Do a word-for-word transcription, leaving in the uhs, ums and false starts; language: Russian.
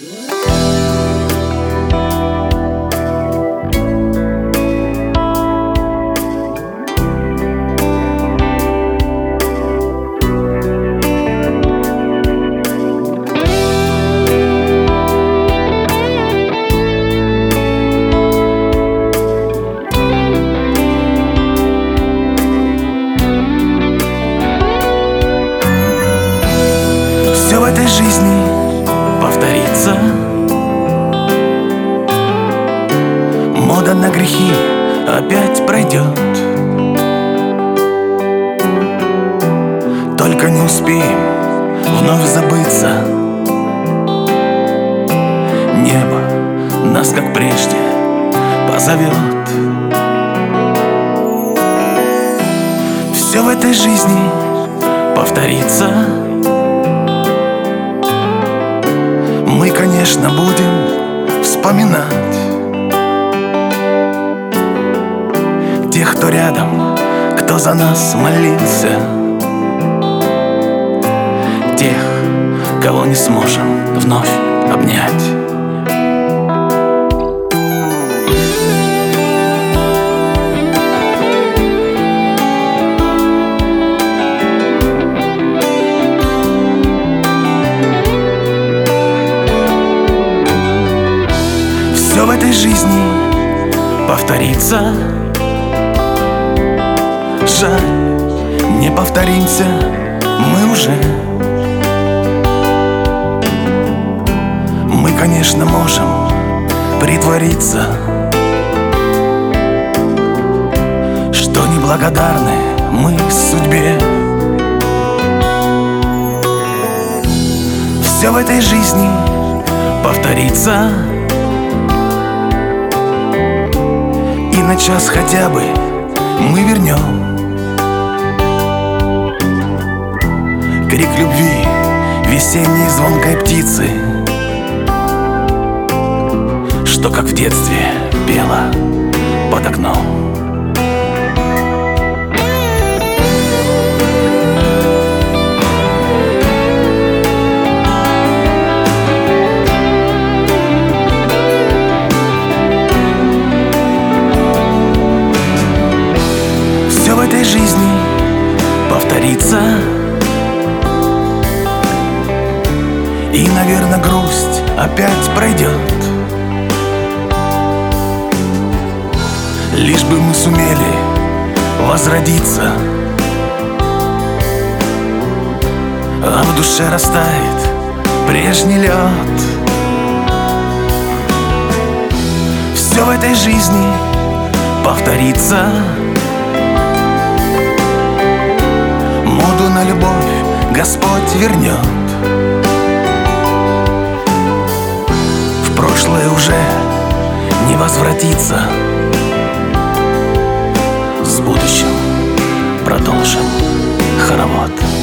Все в этой жизни повторится. Мода на грехи опять пройдет. Только не успеем вновь забыться. Небо нас, как прежде, позовет. Все в этой жизни повторится. Мы, конечно, будем вспоминать тех, кто рядом, кто за нас молился, тех, кого не сможем вновь обнять. Все в этой жизни повторится. Жаль, не повторимся мы уже. Мы, конечно, можем притвориться, что неблагодарны мы судьбе. Все в этой жизни повторится. И на час хотя бы мы вернем крик любви весенней звонкой птицы, что, как в детстве, пела под окном. Все в этой жизни повторится. И, наверное, грусть опять пройдет. Лишь бы мы сумели возродиться, а в душе растает прежний лед. Все в этой жизни повторится. Моду на любовь Господь вернет. В прошлое уже не возвратится. С будущим продолжим хоровод.